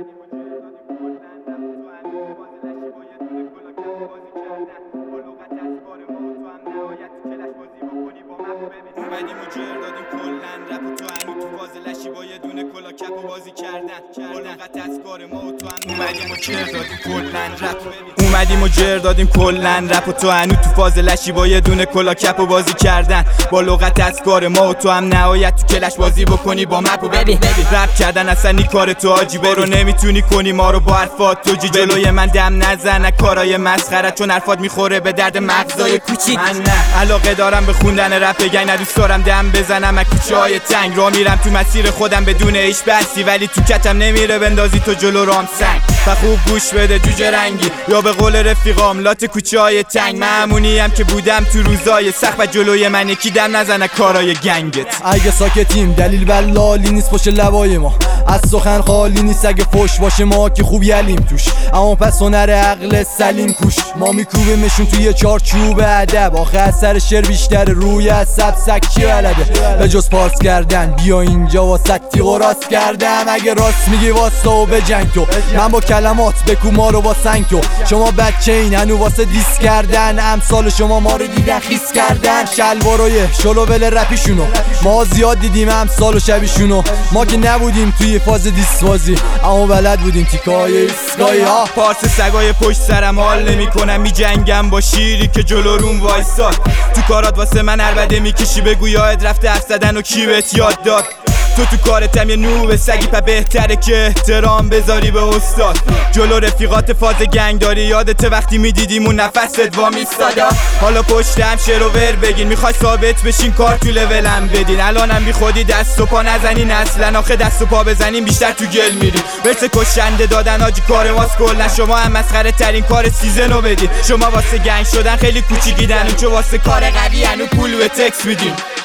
اومدیم و جر دادیم کلن رپ و تو هنو تو فاز لشی با یه دونه کلا کپ و بازی کردن بلوغت از کار ما و تو هم اومدیم و جر دادیم کلن رپ اومدیم و جر دادیم کلن رپ و تو هنو تو فاز لشی با یه دونه کلا کپ و بازی کردن بلوغت از کار ما و تو هم نهایت تو کلش بازی بکنی با مپ و ببین رپ کردن اصلا نی کار تو آجی برو نمیتونی کنی ما رو با حرفات تو جلوی من دم نزن کارای مسخره چون حرفات میخوره به درد مغزای کوچیک من نه علاقه دارم به خوندن رپ بگن ندوست دارم دم بزنم از کوچه های تنگ را میرم تو مسیر خودم بدون هیچ بحثی ولی تو کتم نمیره بندازی تو جلو رام سنگ و خوب گوش بده جوجه رنگی یا به قول رفیقام لات کوچه های تنگ معمونیم که بودم تو روزای سخت و جلوی من یکی دم نزنه کارای گنگت اگه ساکتیم دلیل بلالی نیست پشت لبای ما از سخن خالی نیست اگه فوش باشه ما که خوب یلیم توش اما پس هنر عقل سلیم کوش ما میکوبیمشون توی چارچوب ادب آخه اثر شعر بیشتر روی عصب سکی بلده به جز پارس کردن بیا اینجا واسه تیغ راست کردم اگه راست میگی واسه و بجنگ تو من با کلمات بکو ما رو با سنگ تو شما بچه این هنو واسه دیس کردن امثال شما ما رو دیدن خیس کردن شلواروی شلو ول رپیشونو ما زیاد دیدیم امثال و شبیشونو ما که نبودیم توی فاز دیس بازی اما بلد بودیم تیکای ایسکایی ها پارس سگای پشت سرم حال نمیکنم میجنگم با شیری که جلو روم وایساد تو کارات واسه من عربده میکشی بگو یاد رفته حرف زدن و کی بهت یاد داد تو کارتم یه نوب سگی پا بهتره که احترام بذاری به استاد جلو رفیقات فاز گنگ داری یادت وقتی میدیدیم اون نفست وا میستادا حالا پشتم شعر و ور بگین میخوای ثابت بشین کار تو لولم بدین الانم بی خودی دست و پا نزنین اصلا آخه دست و پا بزنین بیشتر تو گل میرین مثل کشنده دادن آجی کار ماست کلن شما هم مسخره ترین کار سیزنو بدین شما واسه گنگ شدن خیلی کوچیکیدن چون واسه کار قوی هنو پول به تکس میدین